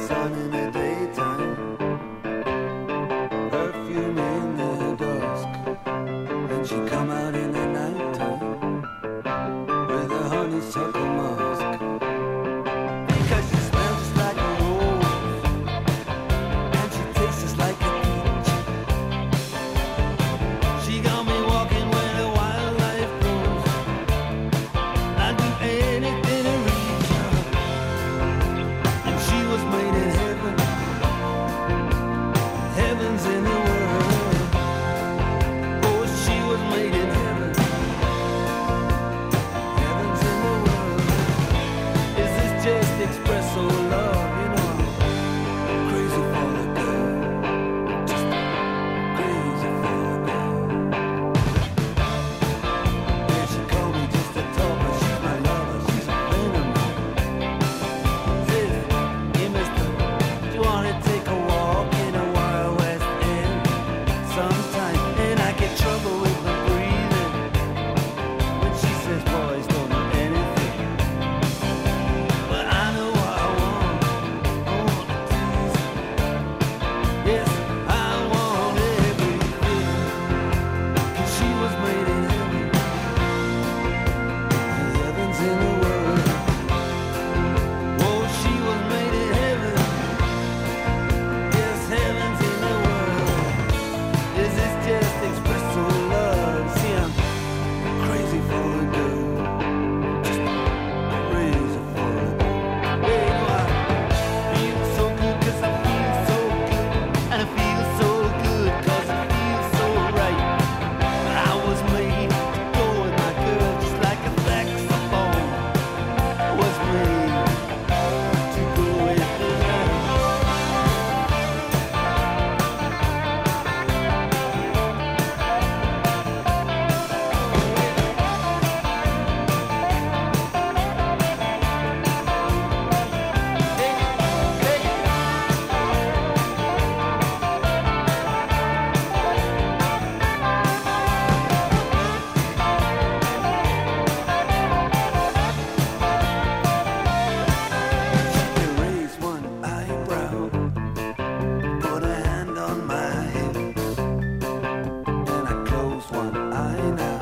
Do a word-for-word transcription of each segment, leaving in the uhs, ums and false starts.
sun in the daytime, perfume in the dusk, and she come out in the nighttime with a honeysuckle mask. Because she smells just like a rose, and she tastes just like a peach. She got me walking where the wildlife grows. I'd do anything to reach her. And she was made in heaven. Heaven's in the world. Oh, she was made in heaven. Heaven's in the world. Is this just espresso love? You know, I'm crazy for the girl. Just crazy for the girl. Yeah, she called me just to talk, but she's my lover. She's a friend of mine. Says, hey, mister, do you want to take a walk in a Wild West End sometime? And I get trouble with my breathing when she says boys don't know anything. But I know what I want. I want to tease. Yes, I want everything. 'Cause she was made in heaven. And heaven's in the world. Oh, she was made in heaven. Yes, heaven's in the world. Is this just espresso love? See, I'm crazy for a girl. Just crazy for a girl. Hey, do I feel so good 'cause I feel so good. And I feel so good 'cause I feel so right. I was made to go with my girl just like a saxophone. I was made to go with the night. She raised one eyebrow, put a hand on my hip, and I closed one eye now,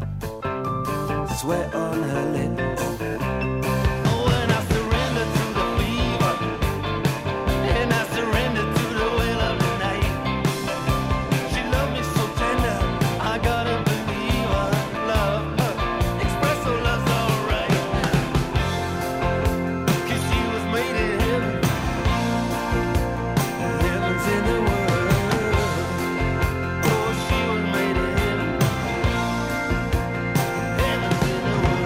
sweat on her lips. When I surrender to the fever, and I surrender to the will of the night. She loved me so tender, I gotta believe her. Love her, espresso love's alright. 'Cause she was made in heaven. Heaven's in the world. Oh, she was made in heaven. Heaven's in the world.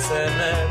szemed.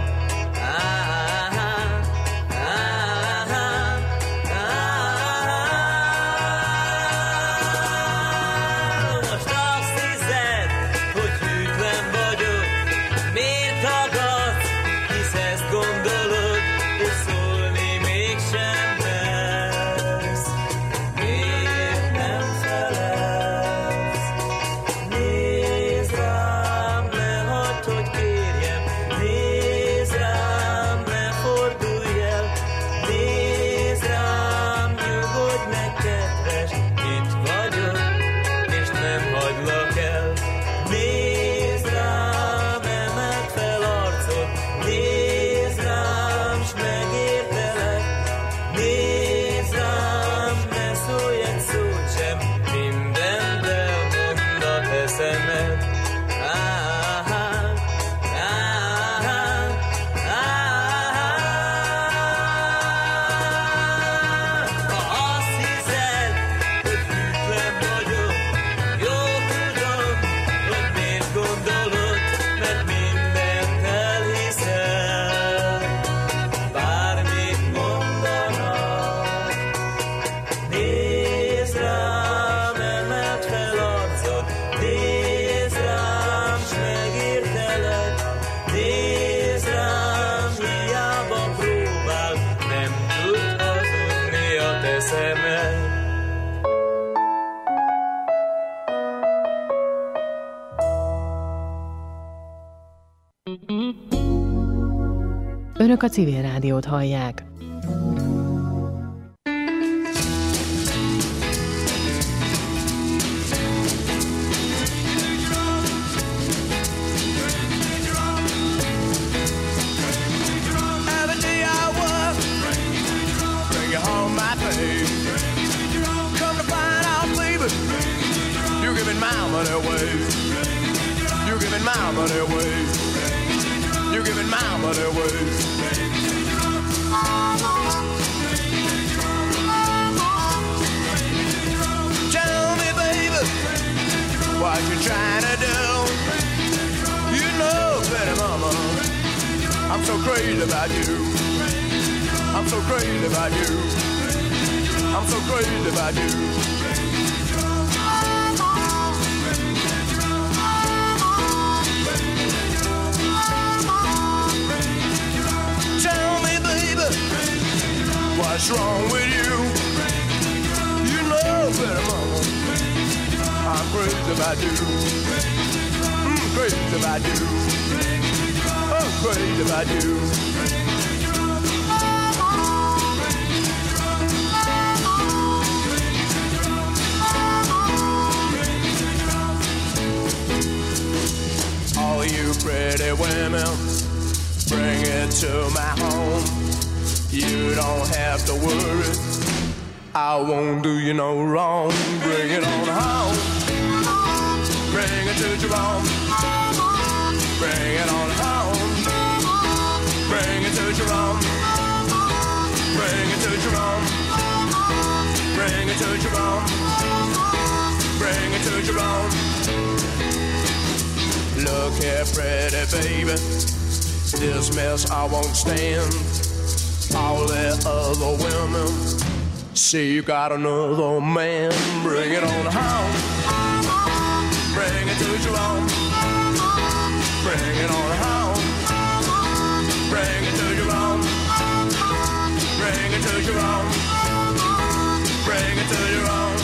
Most azt hiszed, hogy hűtlen vagyok, miért tagadsz, hisz ezt gondolod, és szólni mégsem mersz. Miért nem felelsz? Nézd rám, ne hagyd, hogy kérjem, nézd rám, ne fordulj el, nézd rám, nyugodj meg, kedves, itt vagyok, és nem hagylak el. Nézd rám, emeld fel arcod, nézd rám, s megértelek, nézd rám, ne szólj egy szót sem, mindent elmond a te szemed. Ah, ah, ah, ah. Ha azt hiszed, hogy hűtlen vagyok, jól tudom, hogy miért gondolod, mert mindent elhiszel. Bármit mondanak, nézd rám, emeld fel arcod, nézd rám, s megértelek, nézd rám, hiába próbál, nem tud hazudni a te szemed. Önök a Civil Rádiót hallják. Every day I work, bring you home my pay. Come to find out, baby, you're giving my money away. You're giving my money away. You're giving my money away. Tell me, baby, what you trying to do? You know, Betty Mama, I'm so crazy about you. I'm so crazy about you. I'm so crazy about you. Tell me, baby, what's wrong with you? You know, Betty Mama, I'm crazy about you. I'm crazy about you. I'm crazy about you. All you pretty women, bring it to my home. You don't have to worry, I won't do you no wrong. Bring it on home. Bring it to Jerome. Bring it on home. Bring it to Jerome. Bring it to Jerome. Bring it to Jerome. Bring it to Jerome. Look here, pretty baby, this mess I won't stand. All the other women say you got another man. Bring it on home. Bring it to Jerome. Bring it on home. Bring it to Jerome. Bring it to Jerome. Bring it to Jerome.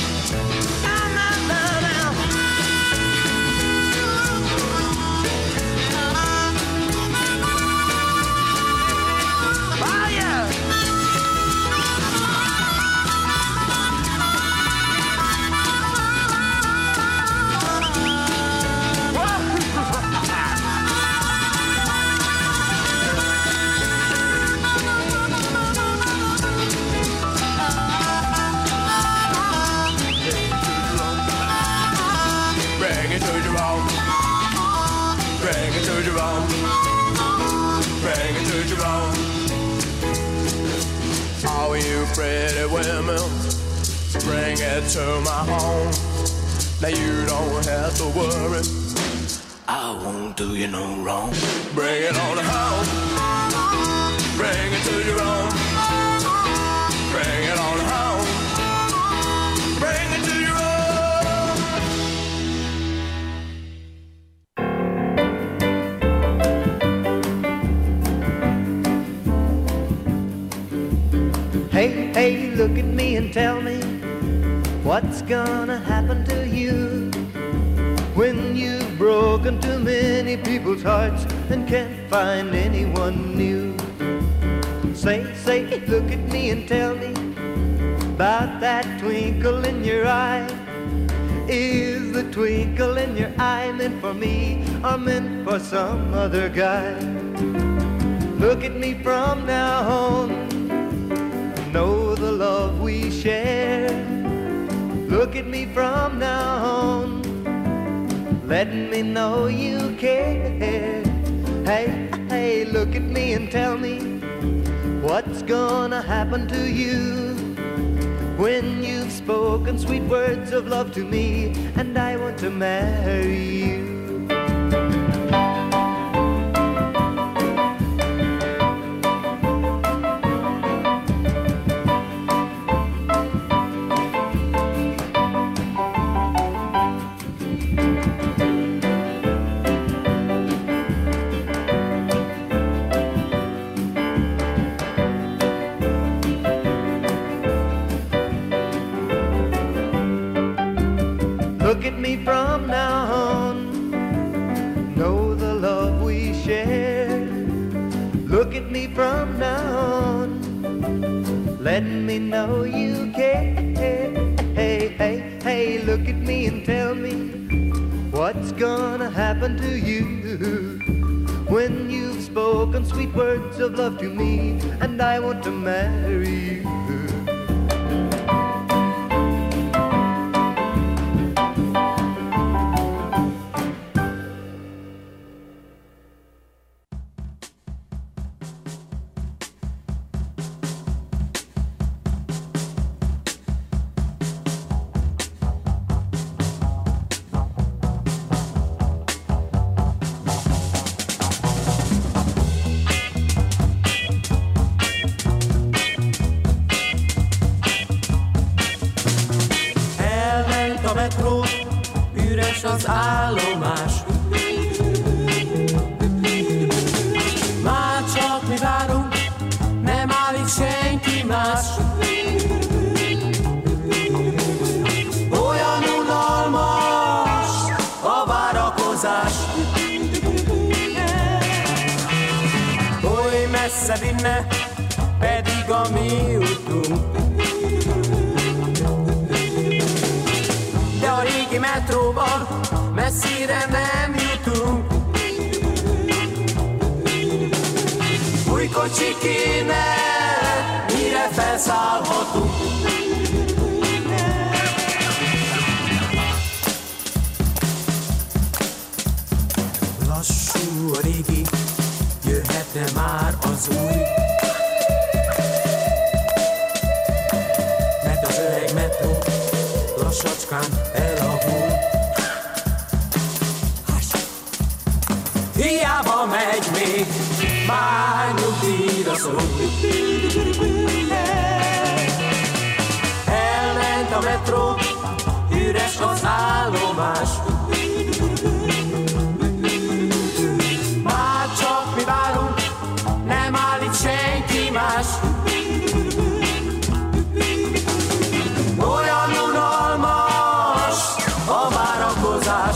All you pretty women, bring it to my home. Now you don't have to worry, I won't do you no wrong. Bring it on home. Bring it to your own. Bring it on home. Bring it to your own. Hey, hey, look at me and tell me what's gonna happen to you when you've broken too many people's hearts and can't find anyone new. Say, say, look at me and tell me about that twinkle in your eye. Is the twinkle in your eye meant for me or meant for some other guy? Look at me from now on, know the love we share. Look at me from now on, letting me know you care. Hey, hey, look at me and tell me what's gonna happen to you when you've spoken sweet words of love to me and I want to marry you. Look at me from now on, know the love we share. Look at me from now on, letting me know you care. Hey, hey, hey, look at me and tell me what's gonna happen to you when you've spoken sweet words of love to me and I want to marry you. Az állomás már csak mi várunk, nem állít senki más. Olyan unalmas a várakozás, oly messze vinne, pedig a mi utunk. De a régi metróban messzire nem jutunk. Új kocsi kéne, mire felszállhatunk. Lassú a régi, jöhetne már az új. Mert az öreg metró lassacskán elavul. Hiába megy még, már nyugdíjra szorul. Elment a metró, üres az állomás. Már csak mi várunk, nem állít senki más. Olyan unalmas a várakozás.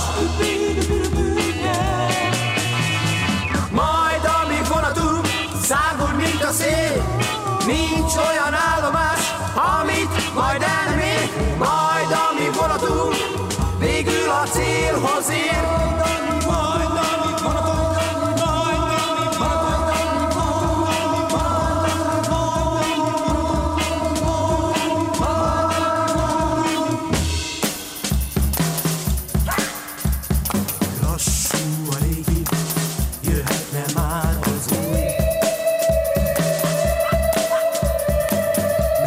Majd amíg vonatunk szágul, mint a szél, nincs olyan állomás, amit majd el nem ér. Majd amíg vonatunk végül a célhoz ér. Majd amíg vonatunk, majd amíg lassú a régi, jöhetne már az új.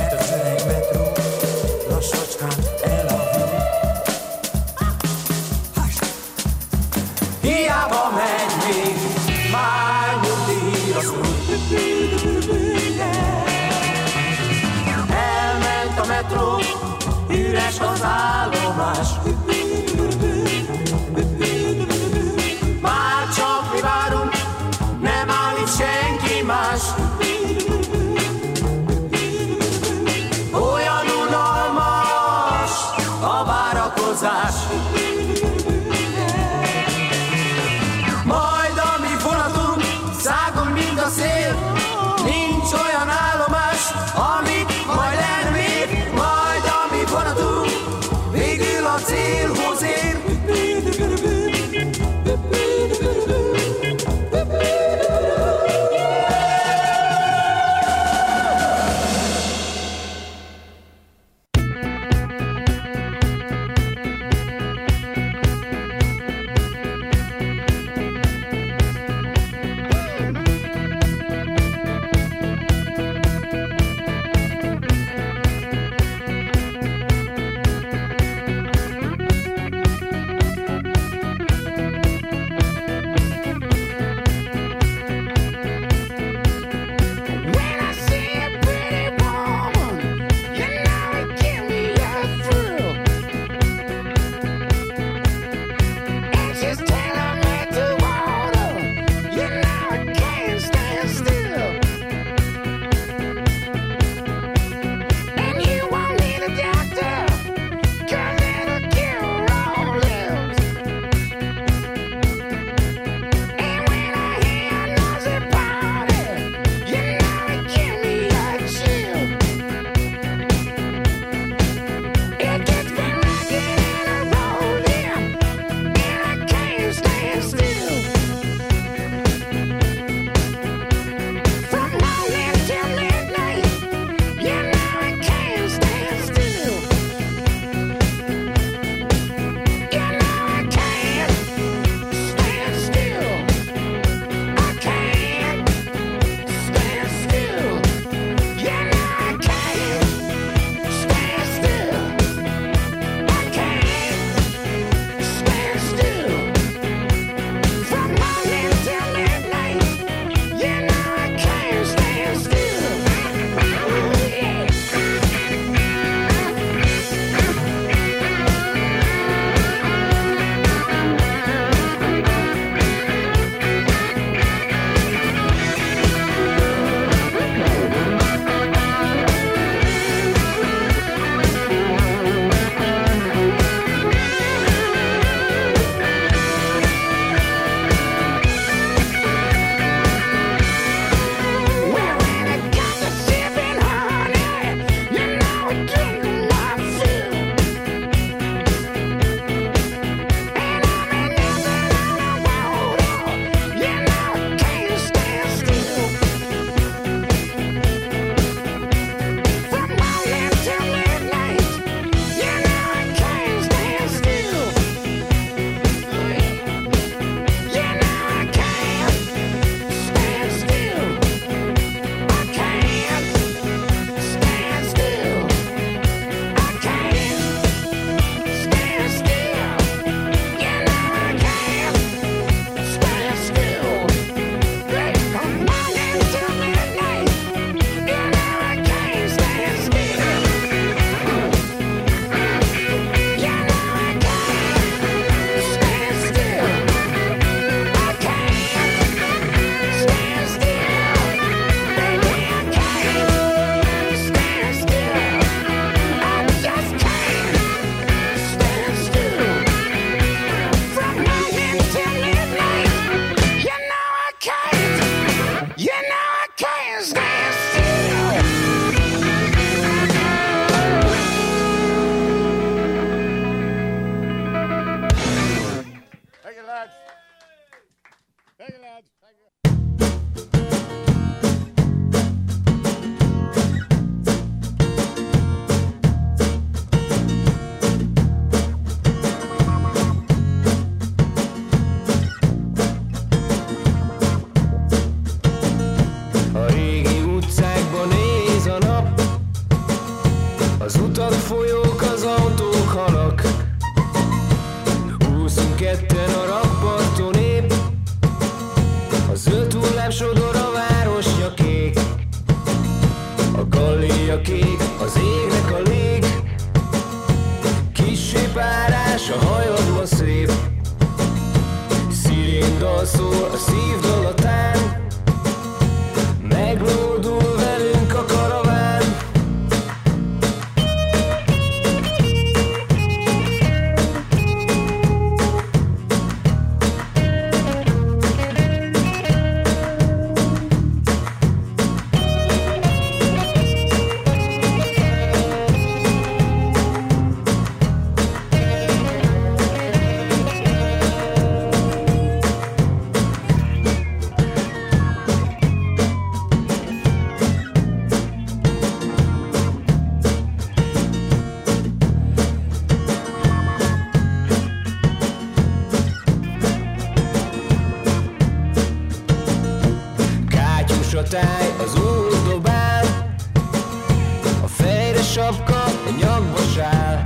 Zöld hullám sodor a városja kék, a galléja kék, az égnek a lég. Kissé párás, a hajad ma szép, szirén dal szól a szívdalatán, meglódul velünk a karaván. Az út dobál, a fejre sapka, a nyakba sál.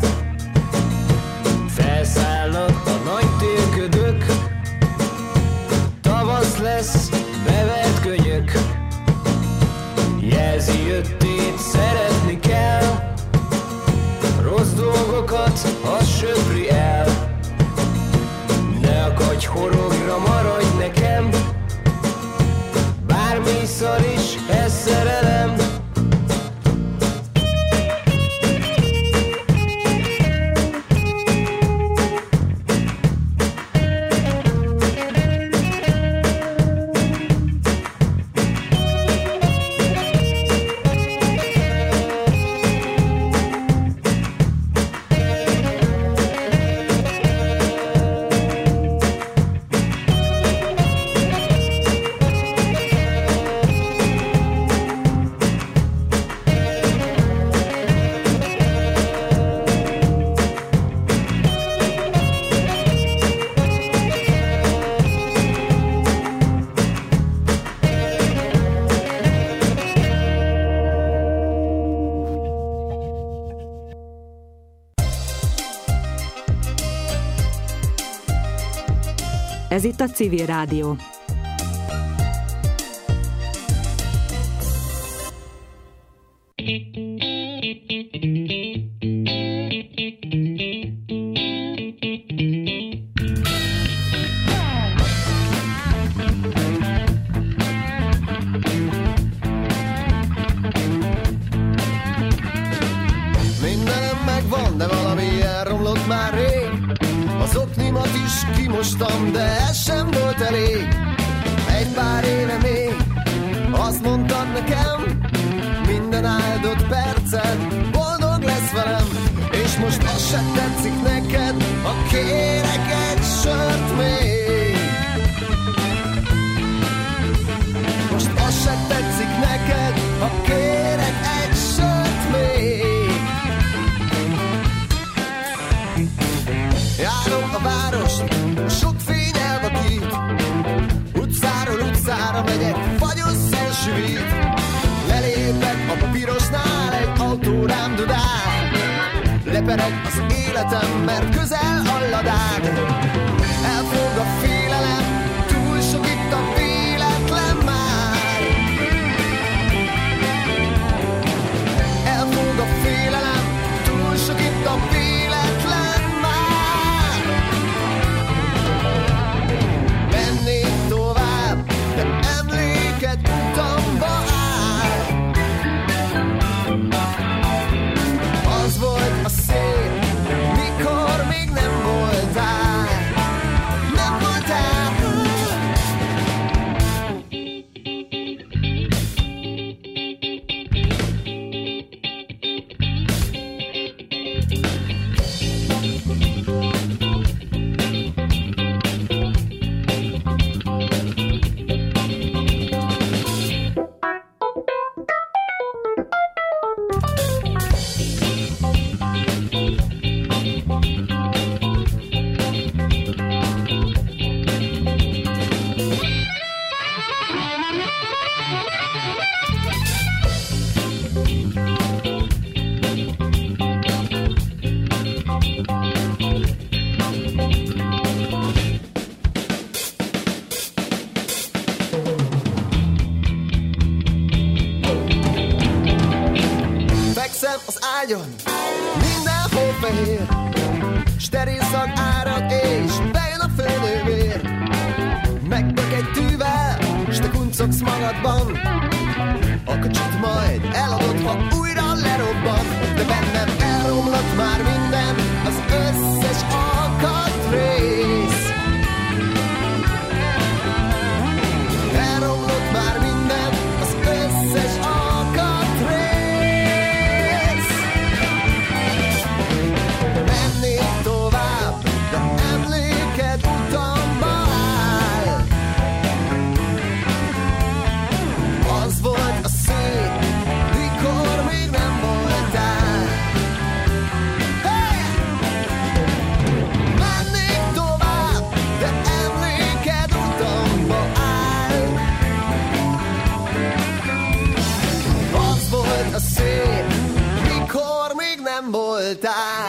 Felszállnak a nagy térködök, tavasz lesz, bevert könyök. Jelzi jöttét, szeretni kell, rossz dolgokat, az söpri el. Ne akadj horogra, maradj nekem, bármi szar is, ez szerelem. Ez itt a Civil Rádió. Mindenem megvan, de valami elromlott már rég. Az oknimat is kimostam, de ez sem volt elég. Egy pár éve még azt mondtad nekem, minden áldott percet boldog lesz velem. És most az sem tetszik neked, ha kérek egy sört még. Most az sem tetszik neked, ha kérek egy sört még. Járom a várost, sok fény elvakít, utcáról utcára megyek, fagyos szelsüvít. Lelépek a pirosnál, egy autó rám dudál. Lepereg az életem, mert közel halladák. Elfog a félelem, túl sok itt a véletlen már. Elfog a félelem, túl sok itt a véletlen már. Mennék tovább, de emléket utamba áll. Az volt a szép, mikor még nem voltál, nem voltál. ágyon mindenhol fehér, steril szag árad és bejön a főnővér. Megbök egy tűvel, s te kuncogsz magadban, a kocsit majd eladod, ha újra lerobban. De bennem elromlott már minden, az összes alkatrész. Elromlott már minden, az összes alkatrész. Mennék tovább, de emléked utamba áll. Az volt a szép, mikor még nem voltál. Hey! Mennék tovább, de emléked utamba áll. Az volt a szép, mikor még nem voltál.